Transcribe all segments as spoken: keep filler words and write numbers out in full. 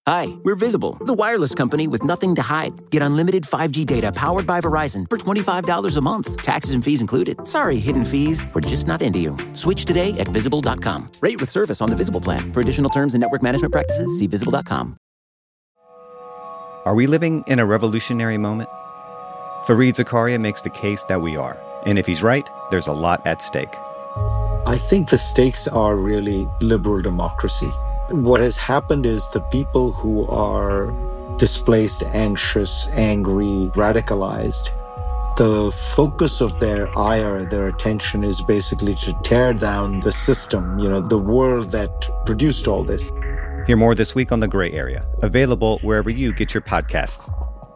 Hi, we're Visible, the wireless company with nothing to hide. Get unlimited five G data powered by Verizon for twenty-five dollars a month. Taxes and fees included. Sorry, hidden fees. We're just not into you. Switch today at visible dot com. Rate with service on the Visible plan. For additional terms and network management practices, see visible dot com. Are we living in a revolutionary moment? Fareed Zakaria makes the case that we are. And if he's right, there's a lot at stake. I think the stakes are really liberal democracy. What has happened is the people who are displaced, anxious, angry, radicalized, the focus of their ire, their attention is basically to tear down the system, you know, the world that produced all this. Hear more this week on The Gray Area, available wherever you get your podcasts.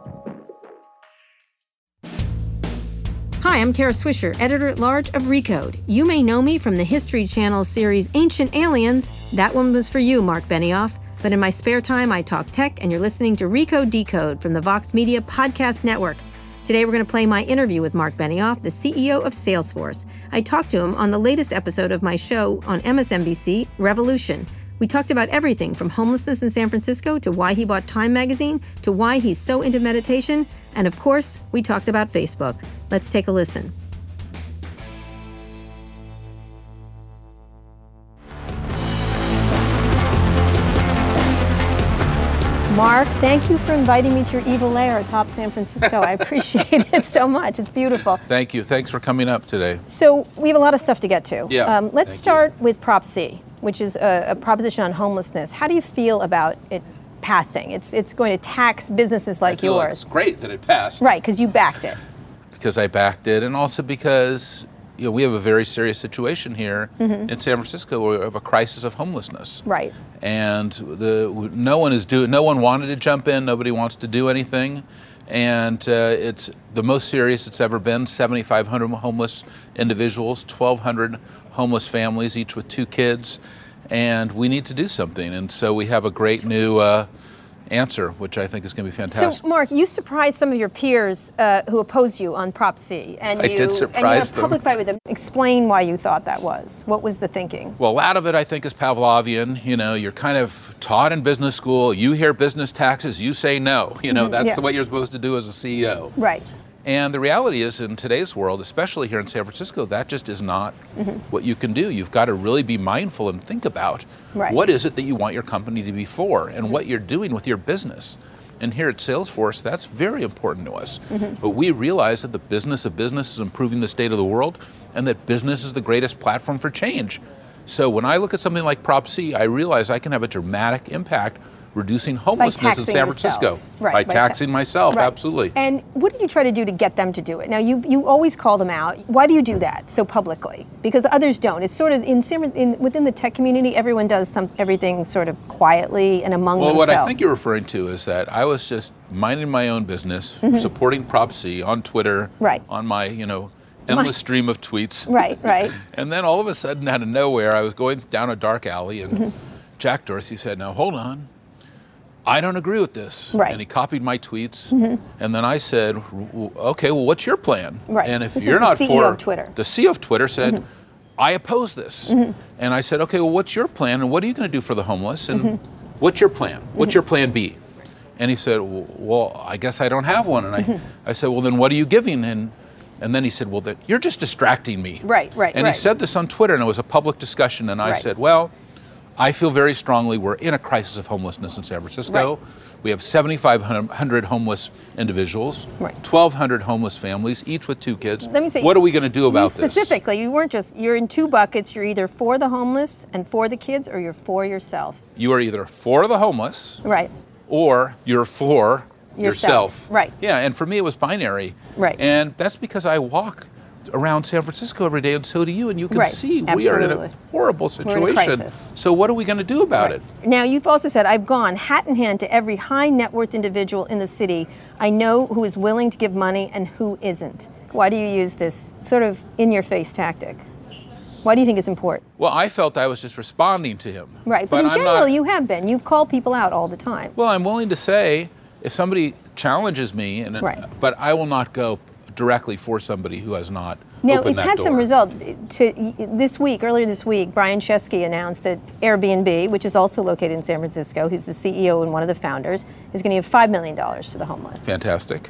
Hi, I'm Kara Swisher, editor-at-large of Recode. You may know me from the History Channel series Ancient Aliens. That one was for you, Mark Benioff. But in my spare time, I talk tech, and you're listening to Recode Decode from the Vox Media Podcast Network. Today, we're going to play my interview with Mark Benioff, the C E O of Salesforce. I talked to him on the latest episode of my show on M S N B C, Revolution. We talked about everything from homelessness in San Francisco to why he bought Time magazine to why he's so into meditation. And of course, we talked about Facebook. Let's take a listen. Mark, thank you for inviting me to your evil lair atop San Francisco. I appreciate it so much. It's beautiful. Thank you. Thanks for coming up today. So we have a lot of stuff to get to. Yeah. Um, let's Thank start you. with Prop C, which is a, a proposition on homelessness. How do you feel about it passing? It's it's going to tax businesses like I feel yours. It's great that it passed. Right, because you backed it. Because I backed it, and also because you know we have a very serious situation here mm-hmm. in San Francisco where we have a crisis of homelessness. Right. And the no one is doing. No one wanted to jump in. Nobody wants to do anything, and uh, it's the most serious it's ever been. seventy-five hundred homeless individuals, twelve hundred homeless families, each with two kids. And we need to do something. And so we have a great new uh, answer, which I think is going to be fantastic. So, Mark, you surprised some of your peers uh, who opposed you on Prop C. And I you, did surprise and you had a them. public fight with them. Explain why you thought that was. What was the thinking? Well, a lot of it, I think, is Pavlovian. You know, you're kind of taught in business school. You hear business taxes, you say no. You know, mm-hmm. that's yeah. the what you're supposed to do as a C E O. Right. And the reality is, in today's world, especially here in San Francisco, that just is not mm-hmm. what you can do. You've got to really be mindful and think about right. what is it that you want your company to be for and mm-hmm. what you're doing with your business. And here at Salesforce, that's very important to us. Mm-hmm. But we realize that the business of business is improving the state of the world and that business is the greatest platform for change. So when I look at something like Prop C, I realize I can have a dramatic impact reducing homelessness in San Francisco. Right, by by taxing ta- myself, right. absolutely. And what did you try to do to get them to do it? Now, you you always call them out. Why do you do that so publicly? Because others don't. It's sort of, in, in within the tech community, everyone does some everything sort of quietly and among well, themselves. Well, what I think you're referring to is that I was just minding my own business, mm-hmm. supporting Prop C on Twitter, right. on my, you know, endless my, stream of tweets. Right, right. And then all of a sudden, out of nowhere, I was going down a dark alley and mm-hmm. Jack Dorsey said, now hold on. I don't agree with this. Right. And he copied my tweets. Mm-hmm. And then I said, okay, well, what's your plan? Right. And if this you're is not the C E O for of Twitter. The C E O of Twitter said, mm-hmm. I oppose this. Mm-hmm. And I said, okay, well, what's your plan? And what are you going to do for the homeless? And mm-hmm. what's your plan? What's mm-hmm. your plan B? And he said, well, I guess I don't have one. And I, mm-hmm. I said, well, then what are you giving? And and then he said, well, that you're just distracting me. Right, right, And right. he said this on Twitter, and it was a public discussion. And I right. said, well, I feel very strongly we're in a crisis of homelessness in San Francisco. Right. We have seventy-five hundred homeless individuals, right. twelve hundred homeless families, each with two kids. Let me say, what are we going to do about you this? Specifically, you weren't just, you're in two buckets. You're either for the homeless and for the kids, or you're for yourself. You are either for the homeless, right, or you're for yourself. yourself. Right. Yeah, and for me it was binary. Right. And that's because I walk around San Francisco every day, and so do you, and you can right. see Absolutely. we are in a horrible situation. We're in a crisis. So what are we going to do about right. it? Now, you've also said, I've gone hat in hand to every high net worth individual in the city. I know who is willing to give money and who isn't. Why do you use this sort of in-your-face tactic? Why do you think it's important? Well, I felt I was just responding to him. Right, but, but in I'm general, not, you have been. You've called people out all the time. Well, I'm willing to say, if somebody challenges me, and right. but I will not go directly for somebody who has not Now, open it's that had door. some result. To, this week, earlier this week, Brian Chesky announced that Airbnb, which is also located in San Francisco, who's the C E O and one of the founders, is going to give five million dollars to the homeless. Fantastic.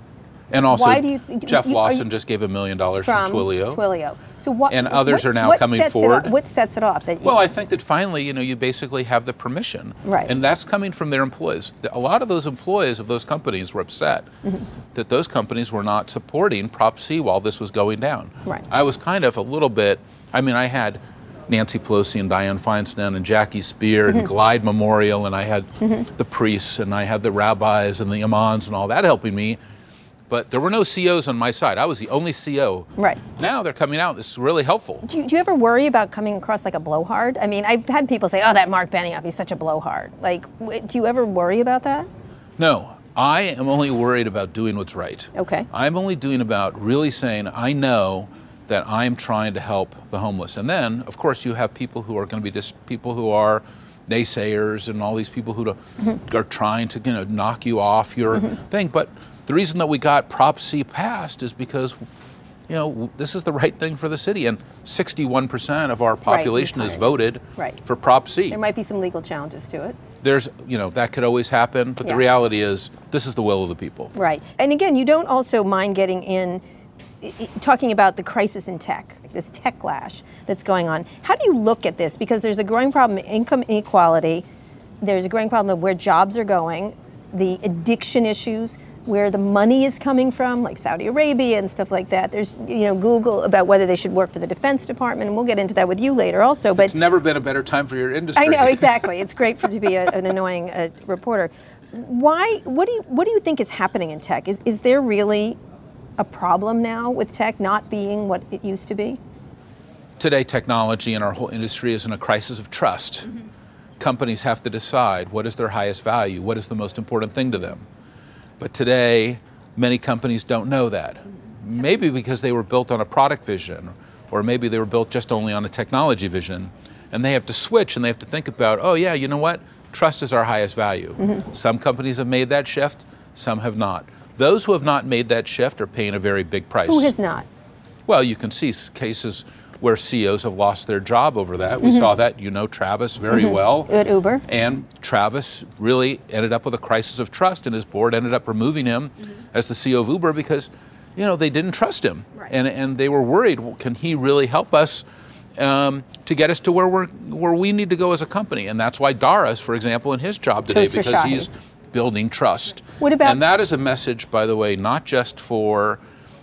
And also, Why do you th- Jeff you- Lawson you- just gave a million dollars From from Twilio. Twilio. So what, And others what- are now what coming sets it forward. off- what sets it off? That you, Well, I think that finally, you know, you basically have the permission. Right. And that's coming from their employees. A lot of those employees of those companies were upset Mm-hmm. that those companies were not supporting Prop C while this was going down. Right. I was kind of a little bit, I mean, I had Nancy Pelosi and Dianne Feinstein and Jackie Spear Mm-hmm. and Glide Memorial, and I had the priests and I had the rabbis and the imams and all that helping me. But there were no C Os on my side. I was the only C O. Right. Now they're coming out. This is really helpful. do, you, do you ever worry about coming across like a blowhard? I mean, I've had people say, oh, that Mark Benioff, he's such a blowhard. Like, w- do you ever worry about that? No, I am only worried about doing what's right. Okay. I'm only doing about really saying, I know that I'm trying to help the homeless. And then, of course, you have people who are going to be just people who are naysayers and all these people who do, Mm-hmm. are trying to, you know, knock you off your thing. But the reason that we got Prop C passed is because, you know, this is the right thing for the city. And sixty-one percent of our population has right. voted Right. for Prop C. There might be some legal challenges to it. There's, you know, that could always happen. But Yeah. the reality is, this is the will of the people. Right. And again, you don't also mind getting in, i- i- talking about the crisis in tech, this techlash that's going on. How do you look at this? Because there's a growing problem of income inequality. There's a growing problem of where jobs are going, the addiction issues, where the money is coming from, like Saudi Arabia and stuff like that. There's, you know, Google about whether they should work for the Defense Department, and we'll get into that with you later also. But It's never been a better time for your industry. I know, exactly. It's great for to be a, an annoying uh, reporter. Why? What do you What do you think is happening in tech? Is is there really a problem now with tech not being what it used to be? Today, technology and our whole industry is in a crisis of trust. Mm-hmm. Companies have to decide what is their highest value, what is the most important thing to them. But today, many companies don't know that. Maybe because they were built on a product vision, or maybe they were built just only on a technology vision. And they have to switch and they have to think about, oh yeah, you know what? Trust is our highest value. Mm-hmm. Some companies have made that shift, some have not. Those who have not made that shift are paying a very big price. Who has not? Well, you can see s- cases where C E Os have lost their job over that. We saw that, you know Travis very well. At Uber. And Travis really ended up with a crisis of trust, and his board ended up removing him as the C E O of Uber because, you know, they didn't trust him. Right. And and they were worried, well, can he really help us um, to get us to where we're where we need to go as a company? And that's why Dara's, for example, in his job today, Toaster because Shahi. he's building trust. What about- And that is a message, by the way, not just for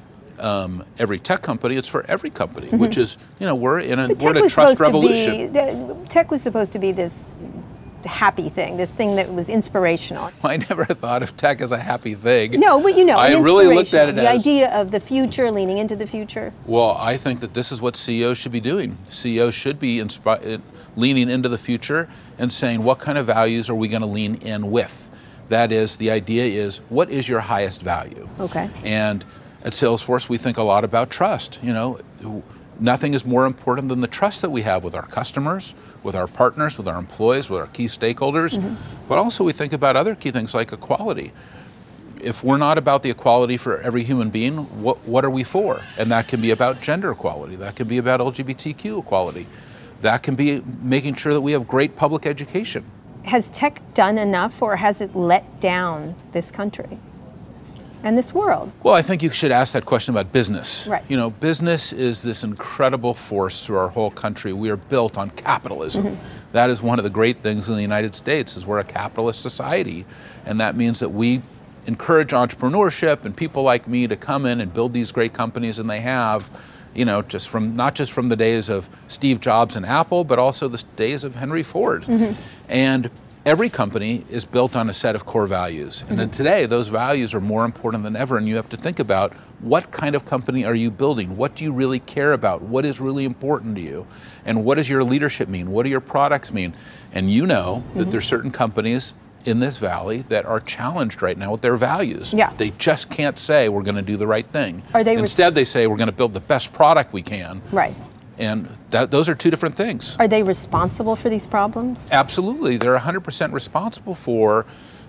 um, every tech company, it's for every company, which is, you know, we're in a, But we're tech in a was trust supposed revolution. to be. The, tech was supposed to be this happy thing, this thing that was inspirational. I never thought of tech as a happy thing. No, but you know, I an really looked at it inspirational. as, the idea of the future, leaning into the future. well, I think that this is what C E Os should be doing. C E Os should be inspi- leaning into the future and saying, what kind of values are we going to lean in with? That is, the idea is, what is your highest value? Okay. And at Salesforce, we think a lot about trust. You know, nothing is more important than the trust that we have with our customers, with our partners, with our employees, with our key stakeholders. Mm-hmm. But also we think about other key things like equality. If we're not about the equality for every human being, what, what are we for? And that can be about gender equality. That can be about L G B T Q equality. That can be making sure that we have great public education. Has tech done enough, or has it let down this country and this world? Well, I think you should ask that question about business. Right. You know, business is this incredible force through our whole country. We are built on capitalism. Mm-hmm. That is one of the great things in the United States, is we're a capitalist society. And that means that we encourage entrepreneurship and people like me to come in and build these great companies, and they have, you know, just from not just from the days of Steve Jobs and Apple, but also the days of Henry Ford. Mm-hmm. And every company is built on a set of core values. And then today, those values are more important than ever, and you have to think about, what kind of company are you building? What do you really care about? What is really important to you? And what does your leadership mean? What do your products mean? And you know that there's certain companies in this valley that are challenged right now with their values. Yeah. They just can't say we're going to do the right thing. Are they res- Instead, they say we're going to build the best product we can. Right. And that, those are two different things. Are they responsible for these problems? Absolutely. They're one hundred percent responsible for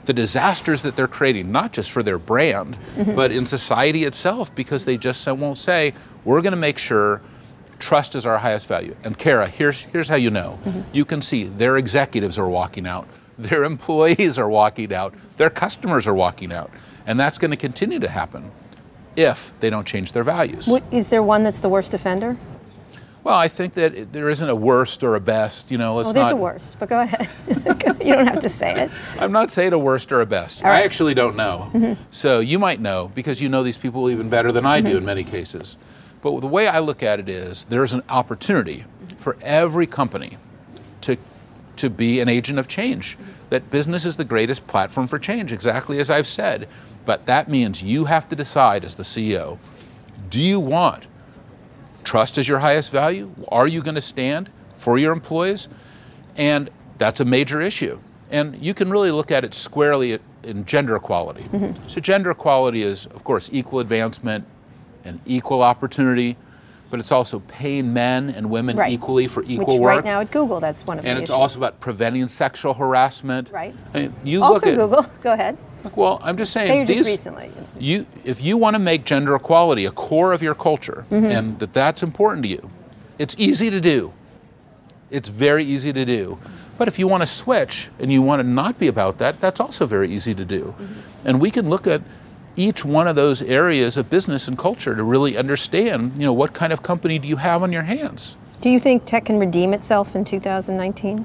the disasters that they're creating, not just for their brand, mm-hmm. but in society itself, because they just won't say, we're going to make sure trust is our highest value. And Kara, here's, here's how you know. Mm-hmm. You can see their executives are walking out, their employees are walking out, their customers are walking out. And that's going to continue to happen if they don't change their values. What, is there one that's the worst offender? Well, I think that it, there isn't a worst or a best. You know, let's oh, there's not, a worst, but go ahead. You don't have to say it. I'm not saying a worst or a best. Right. I actually don't know. Mm-hmm. So you might know because you know these people even better than I mm-hmm. do in many cases. But the way I look at it is there's an opportunity for every company to to be an agent of change. That business is the greatest platform for change, exactly as I've said. But that means you have to decide as the C E O, do you want trust as your highest value? Are you going to stand for your employees? And that's a major issue. And you can really look at it squarely in gender equality. Mm-hmm. So gender equality is, of course, equal advancement and equal opportunity, but it's also paying men and women right. equally for equal Which work. Right now at Google, that's one of and the it's issues. also about preventing sexual harassment. Right. I mean, you also look at, Google, go ahead. Well, I'm just saying, Maybe these, just recently. You, if you want to make gender equality a core of your culture, mm-hmm. and that that's important to you, it's easy to do. It's very easy to do. But if you want to switch and you want to not be about that, that's also very easy to do. Mm-hmm. And we can look at each one of those areas of business and culture to really understand, you know, what kind of company do you have on your hands? Do you think tech can redeem itself in two thousand nineteen?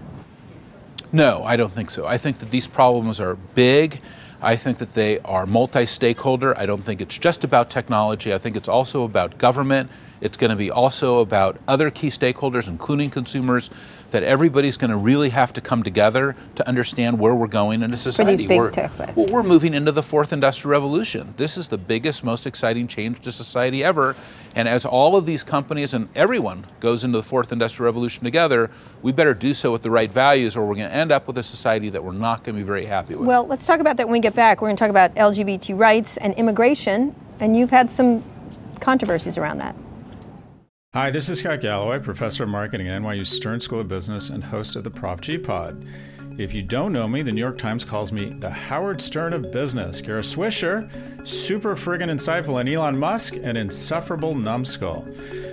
No, I don't think so. I think that these problems are big. I think that they are multi-stakeholder. I don't think it's just about technology. I think it's also about government. It's going to be also about other key stakeholders, including consumers, that everybody's going to really have to come together to understand where we're going in a society. For these big we're, tech bets. Well, we're moving into the fourth industrial revolution. This is the biggest, most exciting change to society ever. And as all of these companies and everyone goes into the fourth industrial revolution together, we better do so with the right values, or we're going to end up with a society that we're not going to be very happy with. Well, let's talk about that when we get back. We're going to talk about L G B T rights and immigration, and you've had some controversies around that. Hi, this is Scott Galloway, professor of marketing at N Y U Stern School of Business and host of the Prop G Pod. If you don't know me, the New York Times calls me the Howard Stern of business. Kara Swisher, super friggin' insightful, and Elon Musk, an insufferable numbskull.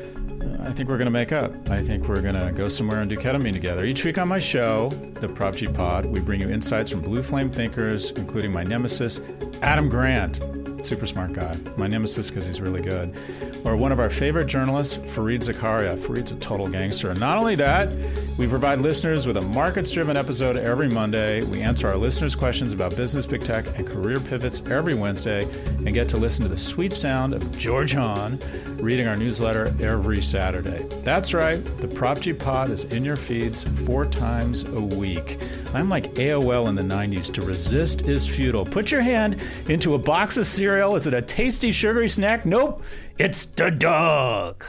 I think we're going to make up. I think we're going to go somewhere and do ketamine together. Each week on my show, the Prop G Pod, we bring you insights from blue flame thinkers, including my nemesis, Adam Grant. Super smart guy. My nemesis because he's really good. Or one of our favorite journalists, Fareed Zakaria. Fareed's a total gangster. And not only that, we provide listeners with a markets-driven episode every Monday. We answer our listeners' questions about business, big tech, and career pivots every Wednesday, and get to listen to the sweet sound of George Hahn reading our newsletter every Saturday. That's right. The Prop G Pod is in your feeds four times a week. I'm like A O L in the nineties. To resist is futile. Put your hand into a box of cereal. Is it a tasty, sugary snack? Nope. It's the dog.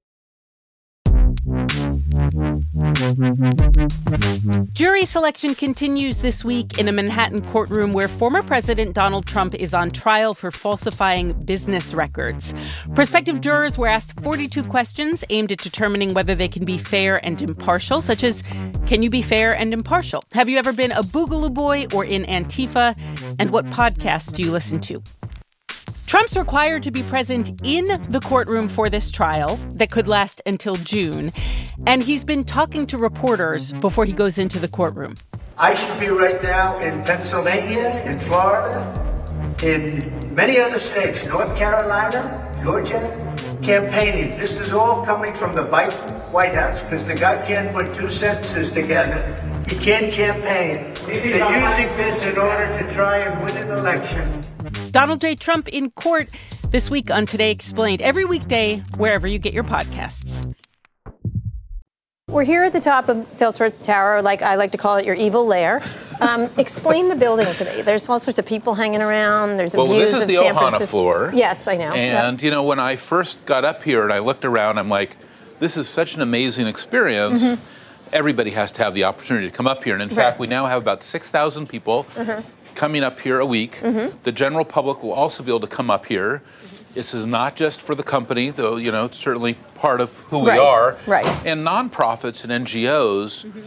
Jury selection continues this week in a Manhattan courtroom where former President Donald Trump is on trial for falsifying business records. Prospective jurors were asked forty-two questions aimed at determining whether they can be fair and impartial, such as, can you be fair and impartial? Have you ever been a Boogaloo Boy or in Antifa? And what podcasts do you listen to? Trump's required to be present in the courtroom for this trial that could last until June, and he's been talking to reporters before he goes into the courtroom. I should be right now in Pennsylvania, in Florida, in many other states, North Carolina, Georgia, campaigning. This is all coming from the White House because the guy can't put two sentences together. He can't campaign. They're using this in order to try and win an election. Donald J. Trump in court this week on Today Explained, every weekday, wherever you get your podcasts. We're here at the top of Salesforce Tower, like I like to call it, your evil lair. Um, explain the building today. There's all sorts of people hanging around. There's well, views this is of the San Ohana Francisco. floor. Yes, I know. And, yep. you know, when I first got up here and I looked around, I'm like, this is such an amazing experience. Mm-hmm. Everybody has to have the opportunity to come up here. And in right. fact, we now have about six thousand people mm-hmm. coming up here a week. Mm-hmm. The general public will also be able to come up here. Mm-hmm. This is not just for the company, though, you know, it's certainly part of who right. we are. Right. And nonprofits and N G Os mm-hmm.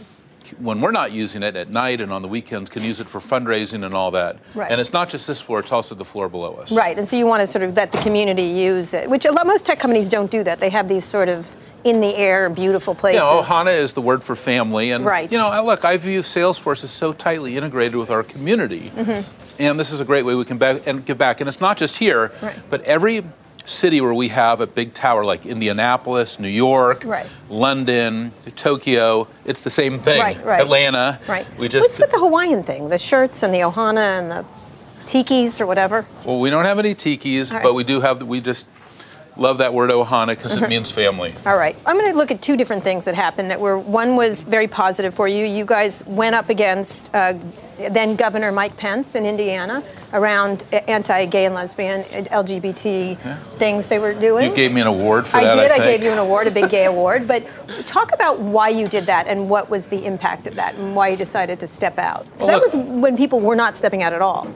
when we're not using it at night and on the weekends, can use it for fundraising and all that. Right. And it's not just this floor, it's also the floor below us. Right, and so you want to sort of let the community use it, which a lot, most tech companies don't do that. They have these sort of in the air, beautiful places. Yeah, Ohana is the word for family. And, right. you know, look, I view Salesforce as so tightly integrated with our community. Mm-hmm. And this is a great way we can back and give back. And it's not just here, right. but every city where we have a big tower like Indianapolis, New York, right. London, Tokyo, it's the same thing. Right, right. Atlanta. Right. We just, What's with the Hawaiian thing? The shirts and the Ohana and the tikis or whatever? Well, we don't have any tikis, right. but we do have, we just love that word Ohana because mm-hmm. it means family. All right. I'm going to look at two different things that happened that were, one was very positive for you. You guys went up against uh, then Governor Mike Pence in Indiana around anti-gay and lesbian, L G B T yeah. things they were doing. You gave me an award for I that, did. I I think. gave you an award, a big gay award. But talk about why you did that and what was the impact of that and why you decided to step out. Because well, that was when people were not stepping out at all.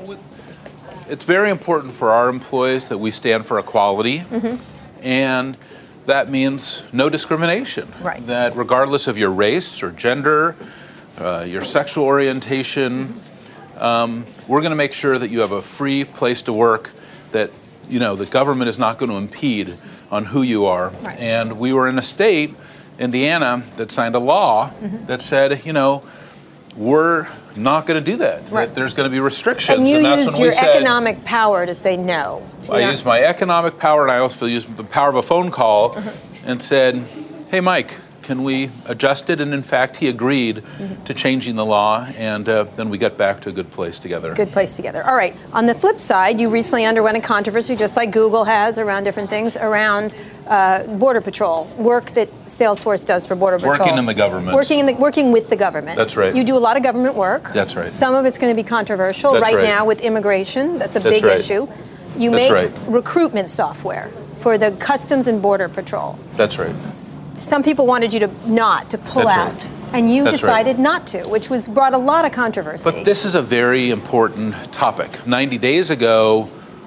It's very important for our employees that we stand for equality. Mm-hmm. And that means no discrimination. Right. That regardless of your race or gender, uh, your sexual orientation, um, we're going to make sure that you have a free place to work, that you know the government is not going to impede on who you are. Right. And we were in a state, Indiana, that signed a law mm-hmm. that said, you know, we're not going to do that. Right. That there's going to be restrictions. And you and that's used when your we said, economic power to say no. I yeah. used my economic power, and I also used the power of a phone call mm-hmm. and said, hey, Mike, can we adjust it? And in fact, he agreed mm-hmm. to changing the law, and uh, then we got back to a good place together. Good place together. All right. On the flip side, you recently underwent a controversy, just like Google has around different things, around uh, Border Patrol, work that Salesforce does for Border Patrol. Working in the government. Working in the, working with the government. That's right. You do a lot of government work. That's right. Some of it's going to be controversial. That's right, right now with immigration. That's a That's big right. issue. You That's make right. recruitment software for the Customs and Border Patrol. That's right. Some people wanted you to not, to pull That's out. right. And you That's decided right. not to, which was brought a lot of controversy. But this is a very important topic. ninety days ago,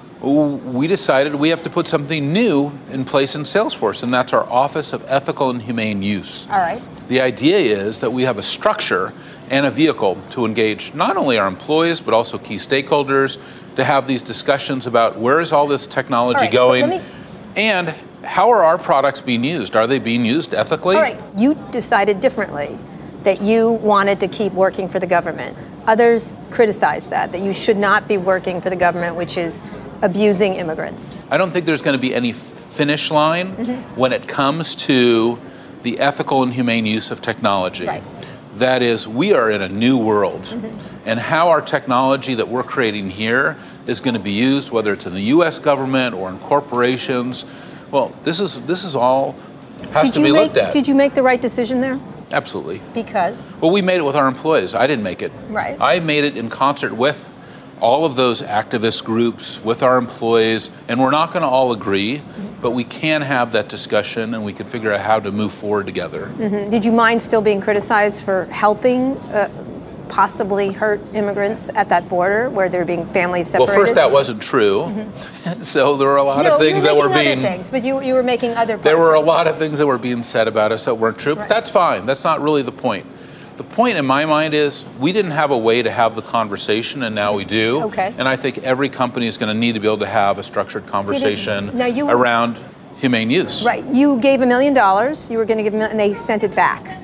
we decided we have to put something new in place in Salesforce, and that's our Office of Ethical and Humane Use. All right. The idea is that we have a structure and a vehicle to engage not only our employees, but also key stakeholders, to have these discussions about where is all this technology all right, going, me... and how are our products being used? Are they being used ethically? All right. You decided differently, that you wanted to keep working for the government. Others criticized that, that you should not be working for the government, which is abusing immigrants. I don't think there's going to be any f- finish line mm-hmm. when it comes to the ethical and humane use of technology. Right. That is, we are in a new world, mm-hmm. and how our technology that we're creating here is going to be used, whether it's in the U S government or in corporations. Well, this is this is all has did to be make, looked at. Did you make the right decision there? Absolutely. Because? Well, we made it with our employees. I didn't make it. Right. I made it in concert with all of those activist groups, with our employees, and we're not going to all agree, mm-hmm. but we can have that discussion and we can figure out how to move forward together. Mm-hmm. Did you mind still being criticized for helping uh, possibly hurt immigrants at that border where they're being families separated? Well, first, that wasn't true. Mm-hmm. So there were a lot no, of things you were that were making being... other things, but you, you were making other There were a right. lot of things that were being said about us that weren't true, right. but that's fine. That's not really the point. The point in my mind is we didn't have a way to have the conversation, and now we do. Okay. And I think every company is going to need to be able to have a structured conversation now you, around humane use. Right. You gave a million dollars. You were going to give a million, and they sent it back.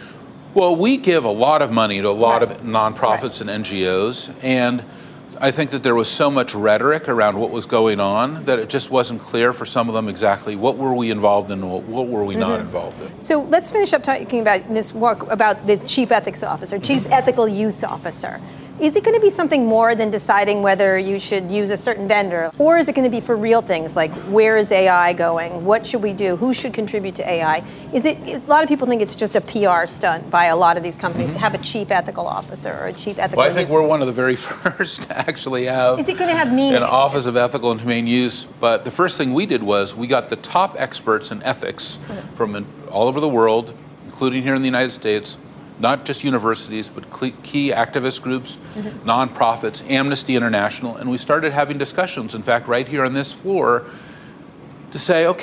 Well, we give a lot of money to a lot right. of nonprofits right. and N G Os, and I think that there was so much rhetoric around what was going on that it just wasn't clear for some of them exactly what were we involved in and what, what were we mm-hmm. not involved in. So let's finish up talking about this work about the chief ethics officer, chief mm-hmm. ethical use officer. Is it going to be something more than deciding whether you should use a certain vendor? Or is it going to be for real things like where is A I going? What should we do? Who should contribute to A I? Is it, a lot of people think it's just a P R stunt by a lot of these companies mm-hmm. to have a chief ethical officer or a chief ethical Well, I think use. we're one of the very first to actually have Is it going to have meaning? an Office of Ethical and Humane Use. But the first thing we did was we got the top experts in ethics mm-hmm. from all over the world, including here in the United States, not just universities, but key activist groups, mm-hmm. nonprofits, Amnesty International, and we started having discussions, in fact, right here on this floor, to say, okay,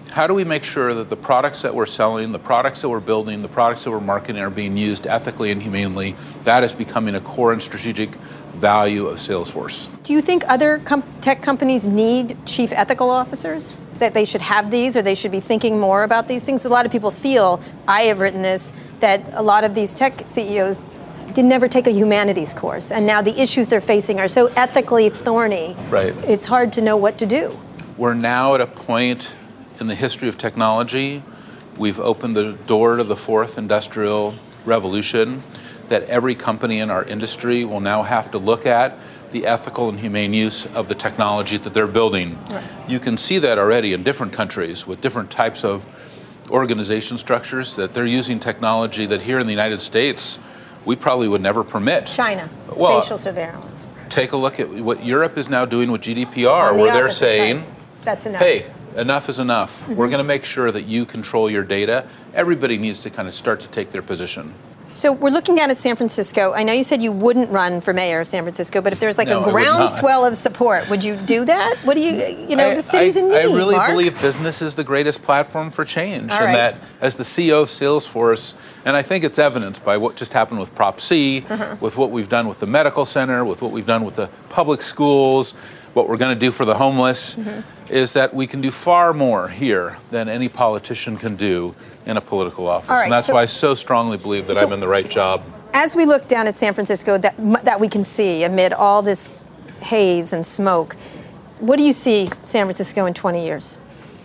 how do we make sure that the products that we're selling, the products that we're building, the products that we're marketing are being used ethically and humanely? That is becoming a core and strategic value of Salesforce. Do you think other com- tech companies need chief ethical officers? That they should have these, or they should be thinking more about these things? A lot of people feel, I have written this, that a lot of these tech C E Os did never take a humanities course, and now the issues they're facing are so ethically thorny, right. It's hard to know what to do. We're now at a point in the history of technology, we've opened the door to the fourth industrial revolution, that every company in our industry will now have to look at the ethical and humane use of the technology that they're building. Right. You can see that already in different countries with different types of organization structures, that they're using technology that here in the United States we probably would never permit. China, well, facial surveillance. Take a look at what Europe is now doing with G D P R, the where they're saying, side. That's enough. Hey, enough is enough. Mm-hmm. We're going to make sure that you control your data. Everybody needs to kind of start to take their position. So we're looking down at San Francisco. I know you said you wouldn't run for mayor of San Francisco, but if there's like no, a groundswell of support, would you do that? What do you, you know, I, the city's I, in need, I really Mark. believe business is the greatest platform for change. All and right. that as the C E O of Salesforce, and I think it's evidenced by what just happened with Prop C, uh-huh. with what we've done with the medical center, with what we've done with the public schools, what we're going to do for the homeless, mm-hmm. is that we can do far more here than any politician can do in a political office. Right, and that's so, why I so strongly believe that so, I'm in the right job. As we look down at San Francisco, that that we can see amid all this haze and smoke, what do you see San Francisco in twenty years?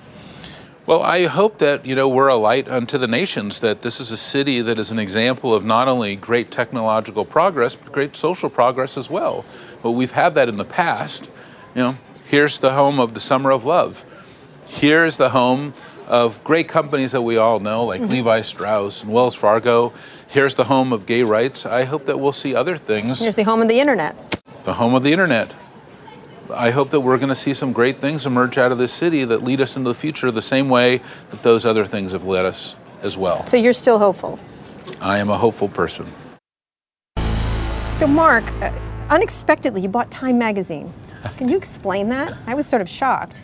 Well, I hope that, you know, we're a light unto the nations, that this is a city that is an example of not only great technological progress, but great social progress as well. But we've had that in the past. You know, here's the home of the Summer of Love. Here's the home of great companies that we all know, like mm-hmm. Levi Strauss and Wells Fargo. Here's the home of gay rights. I hope that we'll see other things. Here's the home of the internet. The home of the internet. I hope that we're going to see some great things emerge out of this city that lead us into the future the same way that those other things have led us as well. So you're still hopeful? I am a hopeful person. So Mark, uh, unexpectedly you bought Time Magazine. Can you explain that? I was sort of shocked.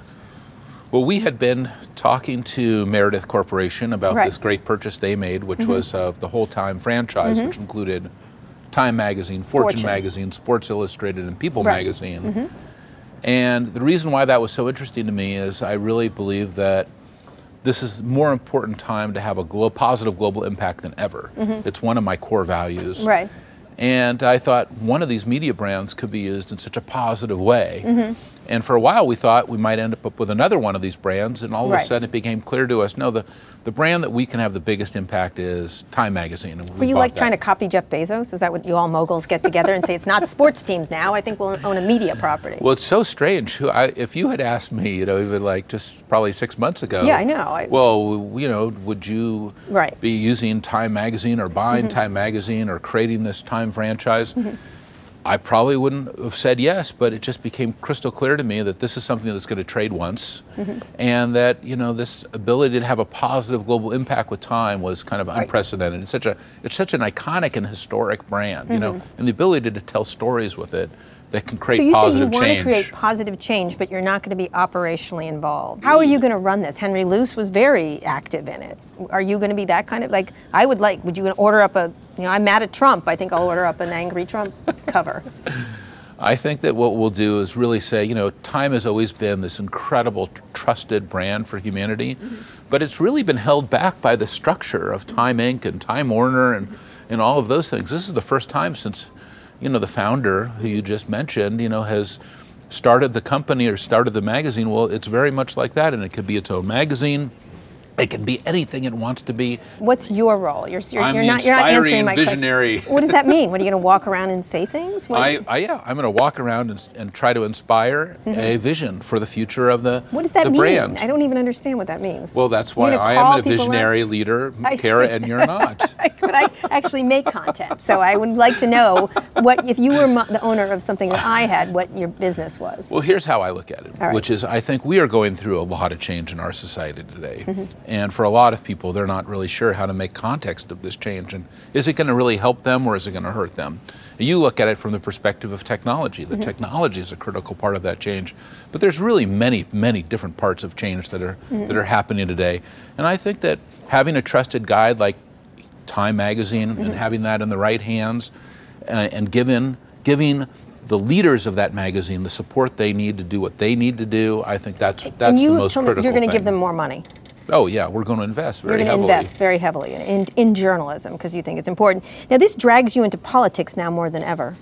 Well, we had been talking to Meredith Corporation about right. this great purchase they made, which mm-hmm. was of the whole Time franchise, mm-hmm. which included Time Magazine, Fortune, Fortune Magazine, Sports Illustrated, and People right. Magazine. Mm-hmm. And the reason why that was so interesting to me is I really believe that this is a more important time to have a glo- positive global impact than ever. Mm-hmm. It's one of my core values. Right. And I thought one of these media brands could be used in such a positive way. Mm-hmm. And for a while we thought we might end up with another one of these brands, and all of right. a sudden it became clear to us, no, the, the brand that we can have the biggest impact is Time Magazine. And Were you like that. trying to copy Jeff Bezos? Is that what you all moguls get together and say, it's not sports teams now, I think we'll own a media property? Well, it's so strange. I, if you had asked me, you know, even like just probably six months ago. Yeah, I know. I, well, you know, would you right. be using Time Magazine or buying mm-hmm. Time Magazine or creating this Time franchise? Mm-hmm. I probably wouldn't have said yes, but it just became crystal clear to me that this is something that's going to trade once, mm-hmm. and that, you know, this ability to have a positive global impact with Time was kind of right. unprecedented. It's such a it's such an iconic and historic brand, mm-hmm. you know, and the ability to tell stories with it that can create so you positive say you change. want to create positive change, but you're not going to be operationally involved. How are you going to run this? Henry Luce was very active in it. Are you going to be that kind of, like, I would like, would you order up a, you know, I'm mad at Trump, I think I'll order up an angry Trump cover. I think that what we'll do is really say, you know, Time has always been this incredible, trusted brand for humanity, mm-hmm. but it's really been held back by the structure of Time Incorporated and Time Warner and, and all of those things. This is the first time since, you know, the founder, who you just mentioned, you know, has started the company or started the magazine. Well, it's very much like that, and it could be its own magazine. It can be anything it wants to be. What's your role? You're, you're, I'm you're the not, you're not answering inspiring my visionary. question. What does that mean? What, are you going to walk around and say things? What I, I, yeah, I'm going to walk around and, and try to inspire mm-hmm. a vision for the future of the, what does that the mean? brand. I don't even understand what that means. Well, that's why I am a visionary leader, Kara, and you're not. But I actually make content, so I would like to know what, if you were the owner of something that I had, what your business was. Well, here's how I look at it, right. which is I think we are going through a lot of change in our society today. Mm-hmm. And for a lot of people, they're not really sure how to make context of this change. And is it going to really help them or is it going to hurt them? And you look at it from the perspective of technology. The mm-hmm. technology is a critical part of that change. But there's really many, many different parts of change that are mm-hmm. that are happening today. And I think that having a trusted guide like Time Magazine mm-hmm. and having that in the right hands uh, and giving giving the leaders of that magazine the support they need to do what they need to do, I think that's that's and you the have most told critical me you're going to thing. give them more money. Oh, yeah, we're going to invest very heavily. You're going to invest very heavily in, in journalism because you think it's important. Now, this drags you into politics now more than ever.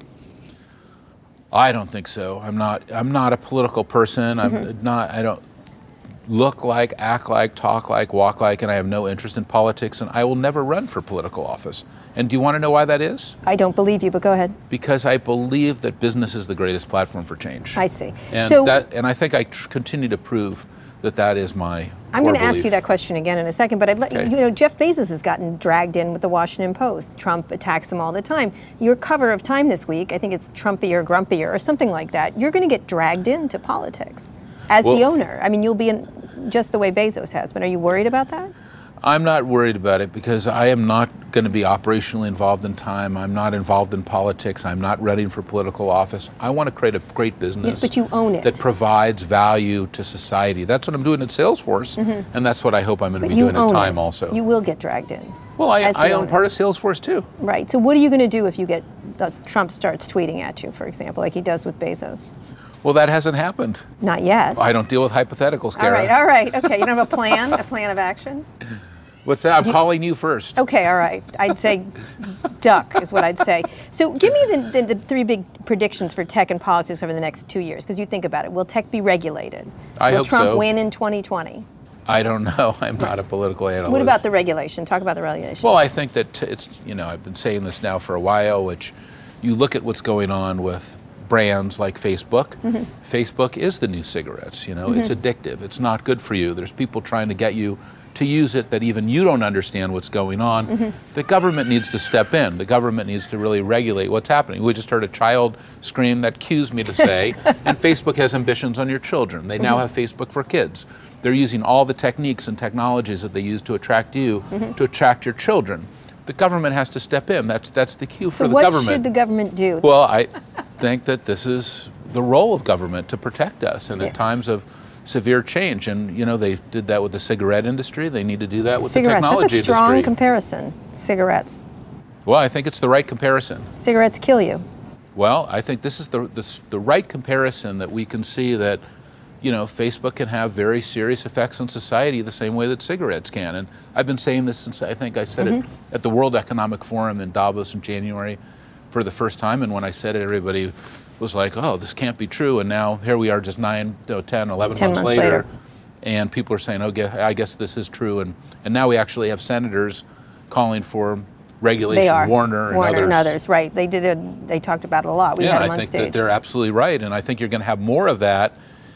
I don't think so. I'm not I'm not a political person. I'm mm-hmm. not, I don't look like, act like, talk like, walk like, and I have no interest in politics, and I will never run for political office. And do you want to know why that is? I don't believe you, but go ahead. Because I believe that business is the greatest platform for change. I see. And, so, that, and I think I tr- continue to prove that that is my I'm going to belief. ask you that question again in a second, but I'd let okay. you know, Jeff Bezos has gotten dragged in with the Washington Post. Trump attacks him all the time. Your cover of Time this week, I think it's Trumpier, Grumpier, or something like that. You're going to get dragged into politics as well, the owner. I mean, you'll be in just the way Bezos has been. Are you worried about that? I'm not worried about it because I am not going to be operationally involved in Time. I'm not involved in politics. I'm not running for political office. I want to create a great business yes, but you own it. that provides value to society. That's what I'm doing at Salesforce, mm-hmm. and that's what I hope I'm going to but be doing at Time it. also. You will get dragged in. Well, I, I own part of Salesforce too. Right. So what are you going to do if you get Trump starts tweeting at you, for example, like he does with Bezos? Well, that hasn't happened. Not yet. I don't deal with hypotheticals, Kara. All right, all right. Okay, you don't have a plan, a plan of action? What's that? I'm you, calling you first. Okay, all right. I'd say duck is what I'd say. So give me the, the, the three big predictions for tech and politics over the next two years, because you think about it. Will tech be regulated? I Will hope Trump so. win in twenty twenty? I don't know. I'm not a political analyst. What about the regulation? Talk about the regulation. Well, I think that it's, you know, I've been saying this now for a while, which you look at what's going on with brands like Facebook. Mm-hmm. Facebook is the new cigarettes, you know, mm-hmm. it's addictive. It's not good for you. There's people trying to get you to use it that even you don't understand what's going on. Mm-hmm. The government needs to step in. The government needs to really regulate what's happening. We just heard a child scream that cues me to say, and Facebook has ambitions on your children. They mm-hmm. now have Facebook for kids. They're using all the techniques and technologies that they use to attract you, mm-hmm. to attract your children. The government has to step in. That's that's the cue so for the what government. What should the government do? Well, I think that this is the role of government to protect us, and yeah. at times of severe change. And you know, they did that with the cigarette industry. They need to do that with cigarettes. the technology industry. That's a strong industry. comparison. Cigarettes. Well, I think it's the right comparison. Cigarettes kill you. Well, I think this is the the, the right comparison that we can see that, you know, Facebook can have very serious effects on society the same way that cigarettes can. And I've been saying this since I think I said mm-hmm. it at the World Economic Forum in Davos in January for the first time. And when I said it, everybody was like, oh, this can't be true. And now here we are just nine, no, ten, eleven ten months, months later, later. And people are saying, okay, I guess this is true. And, and now we actually have senators calling for regulation. They are. Warner and Warner others. and others, right. They did. It, they talked about it a lot. We yeah, had them I on think stage. that they're absolutely right. And I think you're going to have more of that.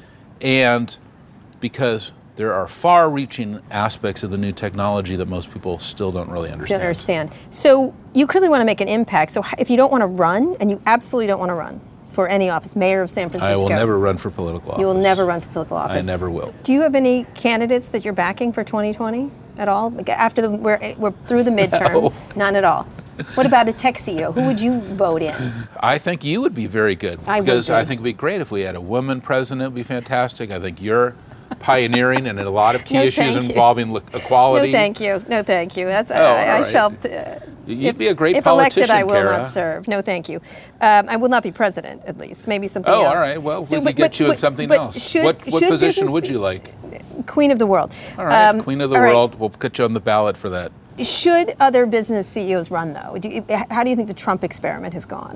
And because there are far-reaching aspects of the new technology that most people still don't really understand. Don't understand. So you clearly want to make an impact. So if you don't want to run, and you absolutely don't want to run for any office, mayor of San Francisco. I will never run for political office. You will never run for political office. I never will. So do you have any candidates that you're backing for twenty twenty at all? After the, we're, we're through the midterms, no. None at all. What about a tech C E O? Who would you vote in? I think you would be very good. I would Because be. I think it would be great if we had a woman president. It would be fantastic. I think you're pioneering in a lot of key no, issues you. involving li- equality. No, thank you. No, thank you. That's oh, I, I right. shall. Uh, You'd if, be a great if politician, If elected, I will Kara. not serve. No, thank you. Um, I will not be president, at least. Maybe something oh, else. Oh, all right. Well, so, we but, could get but, you but, in something but else. Should, what what should position would be you like? Queen of the world. All right, um, Queen of the right. world. We'll put you on the ballot for that. Should other business C E Os run, though? Do you, how do you think the Trump experiment has gone?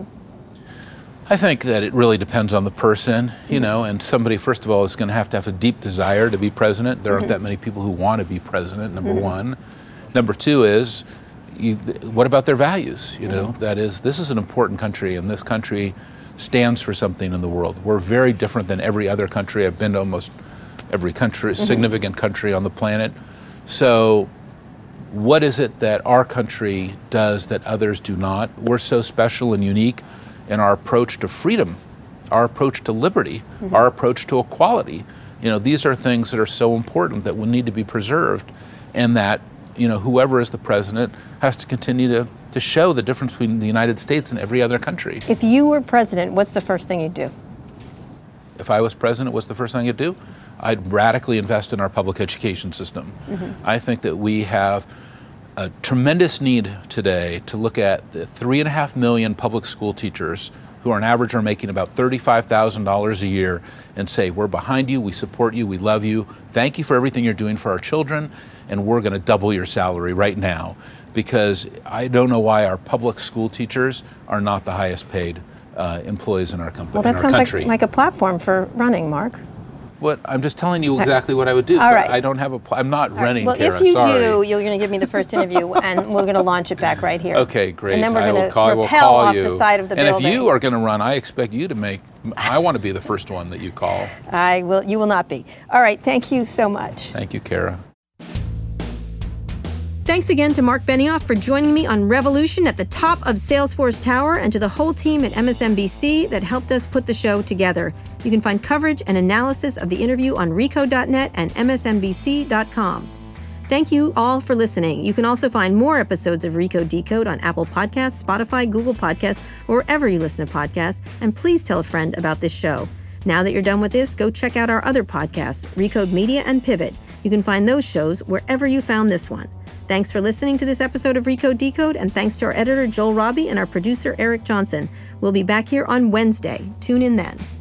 I think that it really depends on the person, you mm-hmm. know, and somebody, first of all, is going to have to have a deep desire to be president. There aren't mm-hmm. that many people who want to be president, number mm-hmm. one. Number two is, you, what about their values? You know, mm-hmm. that is, this is an important country, and this country stands for something in the world. We're very different than every other country. I've been to almost every country, mm-hmm. significant country on the planet. So what is it that our country does that others do not? We're so special and unique in our approach to freedom, our approach to liberty, mm-hmm. our approach to equality. You know, these are things that are so important that will need to be preserved. and that, you know, whoever is the president has to continue to, to show the difference between the United States and every other country. If you were president, what's the first thing you'd do? If I was president, what's the first thing I'd do? I'd radically invest in our public education system. Mm-hmm. I think that we have a tremendous need today to look at the three and a half million public school teachers who on average are making about thirty-five thousand dollars a year and say, we're behind you, we support you, we love you, thank you for everything you're doing for our children, and we're going to double your salary right now. Because I don't know why our public school teachers are not the highest paid uh, employees in our company. Well, that in our sounds country. like, like a platform for running, Mark. What I'm just telling you exactly what I would do. All right. I don't have a. Pl- I'm not All running. Right. Well, Kara, if you sorry. do, you're going to give me the first interview, and we're going to launch it back right here. Okay, great. And then we're I going will to call, rappel I will call off you. the side of the and building. And if you are going to run, I expect you to make. I want to be the first one that you call. I will. You will not be. All right. Thank you so much. Thank you, Kara. Thanks again to Mark Benioff for joining me on Revolution at the top of Salesforce Tower, and to the whole team at M S N B C that helped us put the show together. You can find coverage and analysis of the interview on recode dot net and M S N B C dot com. Thank you all for listening. You can also find more episodes of Recode Decode on Apple Podcasts, Spotify, Google Podcasts, or wherever you listen to podcasts. And please tell a friend about this show. Now that you're done with this, go check out our other podcasts, Recode Media and Pivot. You can find those shows wherever you found this one. Thanks for listening to this episode of Recode Decode, and thanks to our editor, Joel Robbie, and our producer, Eric Johnson. We'll be back here on Wednesday. Tune in then.